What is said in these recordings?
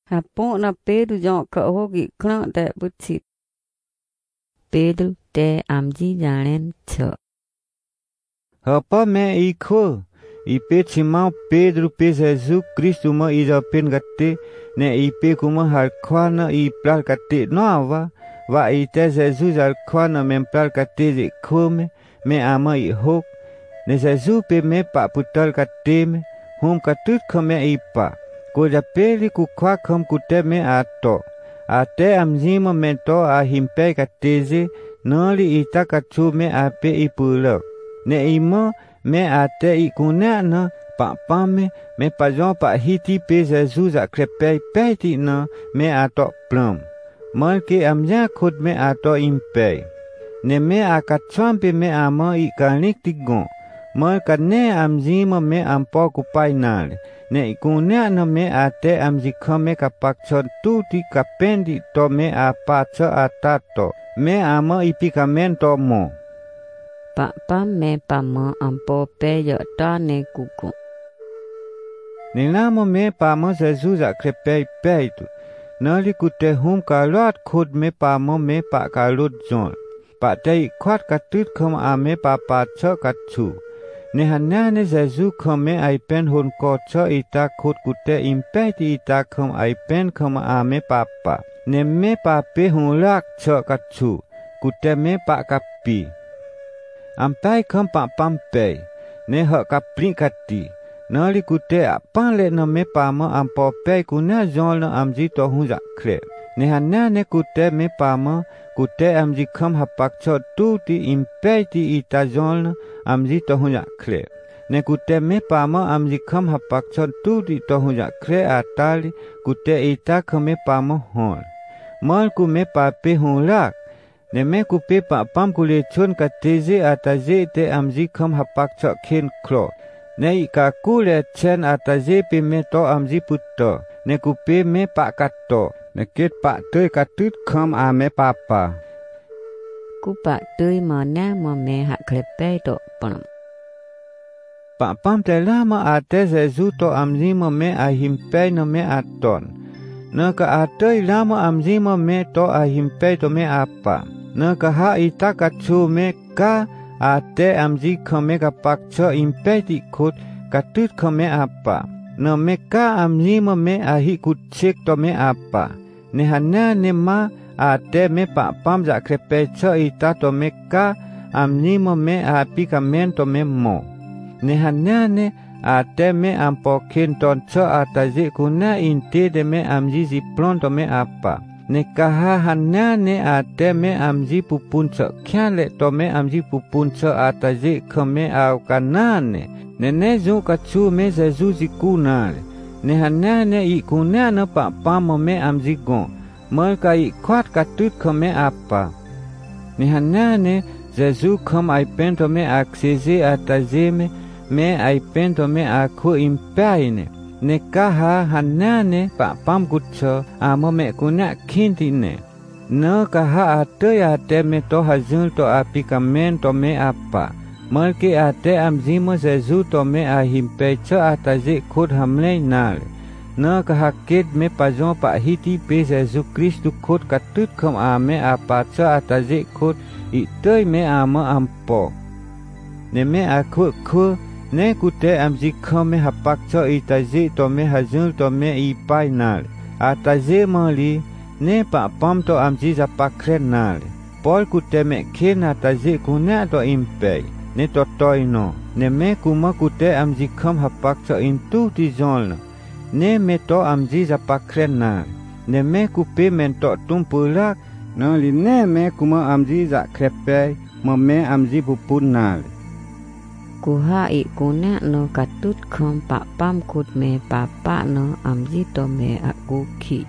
Hapok na Pedro jong ka hogi klang te butsit. Pedro te amji janen cho. Hapa me iko. Ipe chimau Pedro pe Jesus Kristu ma pen gate ne ipe kuma halkwana i pral gate noava va ite Jesus halkwana men pral gate de come me ama i hok ne Jesus pe me pa putal gate me hum katut kome ipa ko ja peli ku kwa kom kute me ato ate amzima mento a himpe gateze noli ita kachu me ape ipulok ne imo me ate ikuna na pa pame me pajon pa hiti pe Jesus a krepe peti na me ato plum malke amja khud me ato impe ne me akachwampe me ama ikanik tigon mal kane amjima me ampo kupainal ne ikuna na me ate amjikhame kapakchon tuti kapendi to me apacha atato me ama ipikamento mo Pa me pa mo ampo pe yo ta ne kuku. Nilamo me pa mo Jesus a krepe peitu. Nali kute hum kalot khud me pa mo me pa kalut zon. Pa te kwat katut kom a me pa cho katchu. Ne hanya ne Jesus kom me ai pen hun ko cho ita khud kute impeti ita kom ai pen kom a me papa. Ne me pa pe hun lak cho katchu. Kute me pa kapi. Ampai kom pa pampe ne ho kapri kati nali kute apanle no me pama ampo pe kuna zon no amji to hu zakre ne hanna ne kute me pama kute amji kom hapak cho tuti impeti ita zon no amji to hu zakre ne kute me pama amji kom hapak cho tuti to hu zakre atali kute ita kome pama hon mal ku me pape hu lak ne me kupe pa pam kule chon ka teze ataze te amji kham hapak cha khen kro ne ka kule chen ataze pe me to amji putto ne kupe me pa katto ne ket pa te ka tut kham a me papa Ku pa tui mo na mo me ha klepe to pam pa pam te lama ate Jesu to amji mo me a himpe no me aton na ka ate lama amji mo me to a himpe to me apa na kaha ita kachu me ka ate amji khame ka pakcho impeti khut katut khame apa na me ka amji mo me ahi kutchek to me apa ne hana ne ma ate me pa pam ja krepe cho ita to me ka amji mo me api kamen to me mo ne hana ne ate me ampo kin ton cho ataji kuna inte de me amji ziplon to me apa ne kaha hana ne ate me amji pupun cho khyale to me amji pupun cho ataji khame au kanane ne zo kachu me Jesu zikuna ne hana ne ikuna na pa pam me amji gon mal kai kwat katut khame apa ne hana ne Jesu kham ai pen to me akseze ataje me ai pen to me akhu impaine ne kaha hanane pa pam kutcho amo me kuna khinti ne no kaha ate ate me to hazul to apikamento me apa malki ate amzimo Jesu to me ahimpe cho ataje khud hamle nal no kaha ket me pajon pa hiti pe Jesu Kristu khud katut kham ame apa cho ataje khud itoi me amo ampo ne me akhu khu ne kute amji khame hapak cho itaje to me hazul to me ipai nal ataje mali ne pa pam to amji zapakre nal pol kute me khen ataje kuna to impe ne to toino ne me kuma kute amji kham hapak cho intu ti zon ne me to amji zapakre nal ne me kupe men to tumpulak no li ne me kuma amji za krepe mo me amji pupun nal Kuha i kuna no katut khom pa pam kut me papa no amji to me aku ki.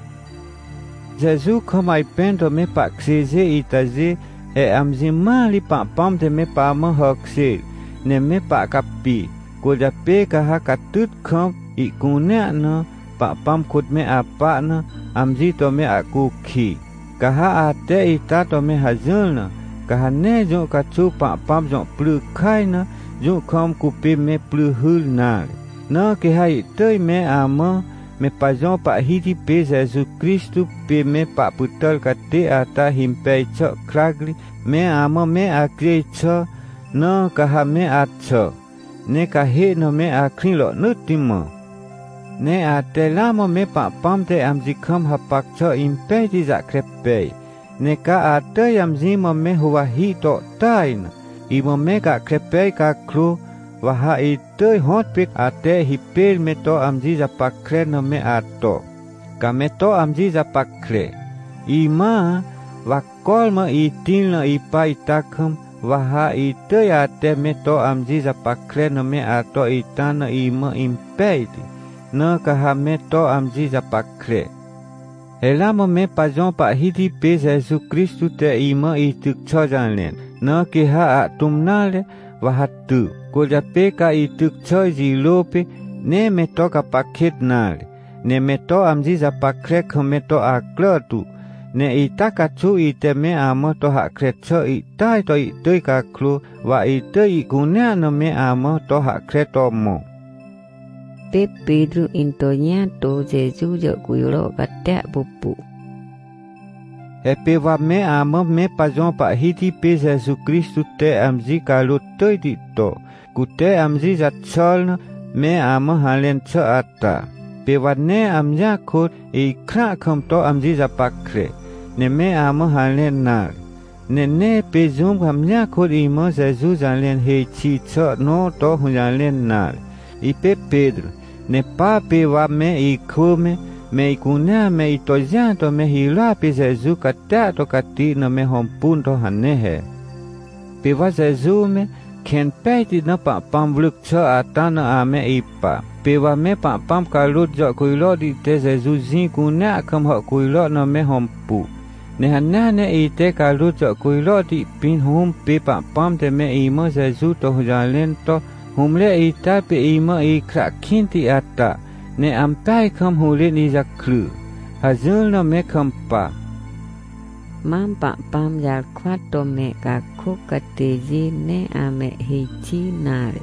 Jesu khom ai pen to me pa kseze itaze e amji mali pa pam te me pa ma hokse ne me pa kapi ko ja pe kaha katut khom i kuna no pa pam kut me apa no amji to me aku ki. Kaha ate ita to me hazul no kaha ne jo kachu pa pam jo plu khai no Jung khom kupi me plu hul nal. No ke hai tơi me ama me pajon pak hidi pe Jesus Kristu pe me pak putel kate ata himpai cok kragli me ama me akre cho no kaha me atcho ne kahe no me akrin lo nutimo ne atelamo me pak pam te amzikham hapak cho impai di zakrepe ne ka ate amzimo me huwa hi to tain imo me ka krepe ka kru waha itu hot pik ate hipil me to amzi zapakre no me ato kame to amzi zapakre ima wakol ma itin no ipa itakham waha itu ate me to amzi zapakre no me ato itana ima impedi no kaha me to amzi zapakre elamo me pajon pa hidi pe Jesus Kristu te ima ituk chojanlen no kiha atumnale wahatu Koja peka ituk choy zilope ne meto kapakhet nale ne meto amzi zapakre kmeto aklotu ne itakachu iteme amo to hakrecho itai to itoi kaklu wa itoi ikunya no me amo to hakreto mo pe Pedro intonya to Jesu yo kuilo kate pupu epe wa me amo me pajon pa hiti pe Jesus Kristu te amzi kalu toi dito Kute amzi zatchol me amo halen cho ata. Pe wane amja khut ikra kham to amzi zapakre. Ne me amo halen nar. Ne pe zum amja khut imo Jesu jalen he chi cho no to hunjalen nar. Ipe Pedro. Ne pa pe wa me ikhume me ikunya me itoja to me hila pe Jesu kata to kati no me hompun to hanne he. Pe wa Jesu me Ken peti na pa pam vluk cho atana ame ipa. Pewa me pa pam kalut jo kuilo di te Jesu zin kuna kam ho kuilo na me hompu. Ne hanane ite kalut jo kuilo di pin hum pe pa pam te me imo Jesu to hujalen to humle ita pe imo ikra kinti ata. Ne ampai kam hule ni zaklu. Hazul na me kampa. Mam pak pam yal kwat to me ka kukatezi ne ame hichi nare.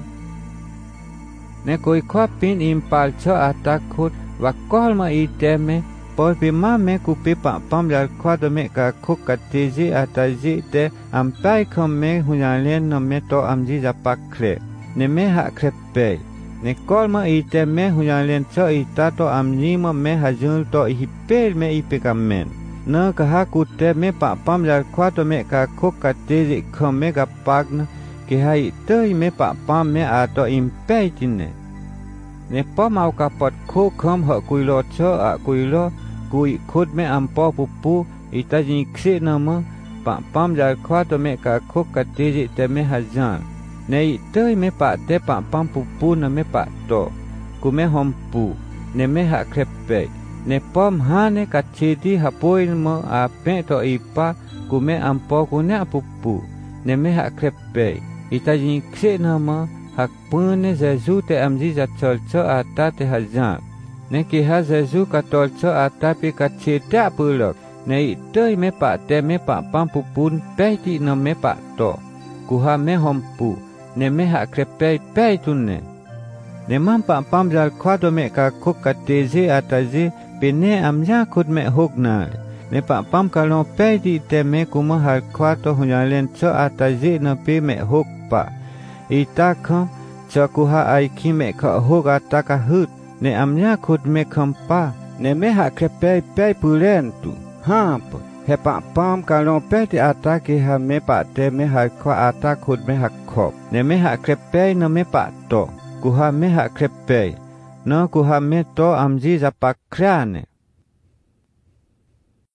Ne koi kwa pin impal cho atakut wakol ma iteme poi pi ma me kupi pak pam yal kwat to me ka kukatezi atazi te ampai kom me hunyalen no me to amzi zapakre. Ne me ha krepe. Ne kol ma iteme hunyalen cho itato amzi ma me hajul to hipel me ipekamen. Na kaha kute me pa pam yal kwato me ka kokatezi kom me ka pagna ki hai tei me pa pam me ato impetine ne pa mau ka pot ko kom ha kuilo cho a kuilo kui khut me ampo pupu itaji kse na ma pa pam yal kwato me ka kokatezi te me hajan ne tei me pa te pa pam pupu na me pa to ku me hompu ne me ha krepe ne pom hane kachiti hapoin mo a pe to ipa kume ampo kunya pupu ne me ha krepe itajin kse na ma hak pune Jesu te amzi jachol cho ata te hajan ne ki ha Jesu katol cho ata pe kachita pulok ne itoi me pa pam pupun pe ti no me pa to kuha me hompu ne me ha krepe pe tunne ne mam pam jal kwado me ka kokateze ataze Pene amja khut me hoknar ne pa pam kalon pe di te me kuma har kwato hunyalen cho ataje na pe me hokpa ita kham cho kuha ai ki me kha hok ataka hut ne amja khut me khampa ne me ha krepe pe pulen tu hamp he pa pam kalon pe di atake ha me pa te me har kwa ata khut me ha khop ne me ha krepe na me pa to kuha me ha krepe No kuha me to amzi zapakrane.